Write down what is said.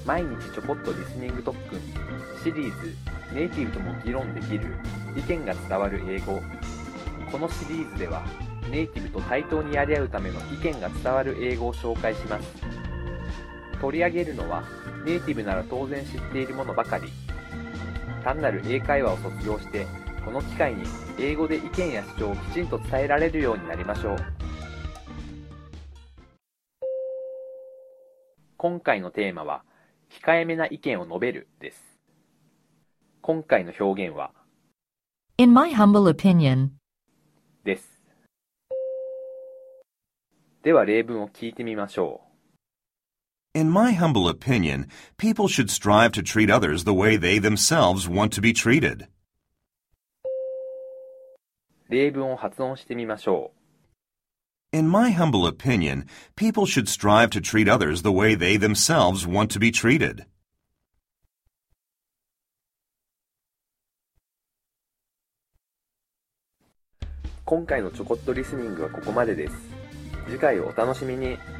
毎日ちょこっとリスニング特訓シリーズネイティブとも議論できる意見が伝わる英語。このシリーズではネイティブと対等にやり合うための意見が伝わる英語を紹介します。取り上げるのはネイティブなら当然知っているものばかり。単なる英会話を卒業してこの機会に英語で意見や主張をきちんと伝えられるようになりましょう。今回のテーマは控えめな意見を述べるです。今回の表現は In my humble opinion です。では例文を聞いてみましょう。 In my humble opinion, people should strive to treat others the way they themselves want to be treated. 例文を発音してみましょう。 In my humble opinion, people should strive to treat others the way they themselves want to be treated. 今回のちょこっとリスニングはここまでです。次回をお楽しみに。